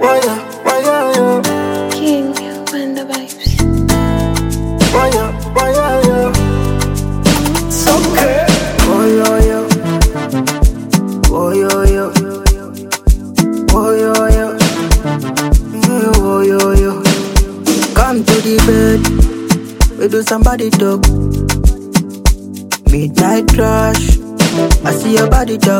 why yo? King when the vibes. Why yo? It's okay. Oh yo yo. Oh yo yo. Oh yo yo. Oh yo yo. Come to the bed. We do somebody talk. Midnight rush. I see your body talk.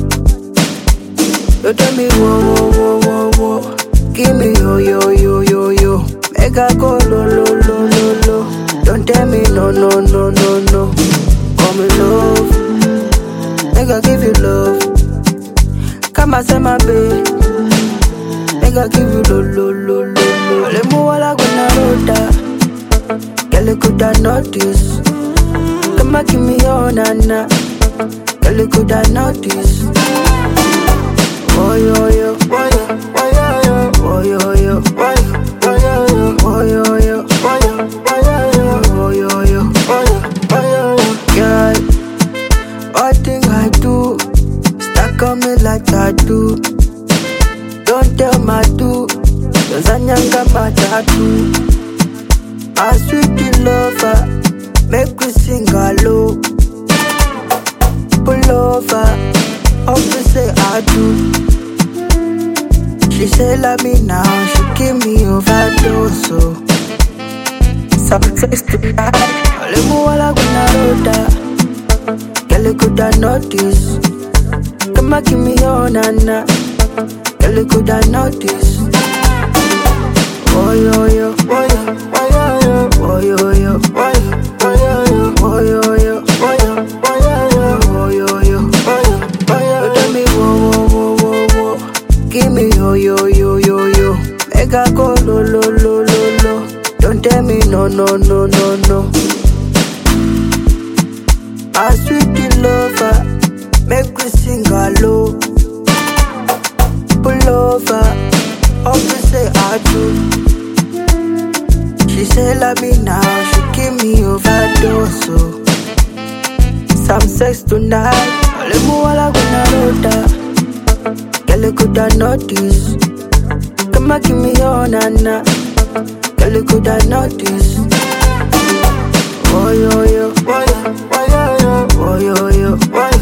You tell me whoa. Give me yo. Make I go low. Don't tell me no. Call me love. Make I give you love. Come and say my babe. Make I give you low. Let me wala gonna roda. Girl, you coulda notice. Come and give me your nana. Girl, you coulda notice. Oh yo yo. Girl, all thing I do, stuck on me like tattoo. Don't tell my do, cause I nyanga my tattoo. I sweet lover, make we sing hello. Pull over, hope to say I do. She say love me now, she give me overdose. So success tonight. Ole mu wala guna roda. Girl, you coulda notice. Come and give me your nana. Girl, you coulda notice. Oh yo yo. Oh yo yo. Tell me whoa. Give me yo. Make I go low. Don't tell me no. I sweet lover, make we sing hello. Pull over, hope to say I do. She say love me now, she give me overdose. So some sex tonight, ole mu wala guna roda. Girl, you coulda notice. Come and give me your nana. Girl, you coulda notice. Oh yo yo.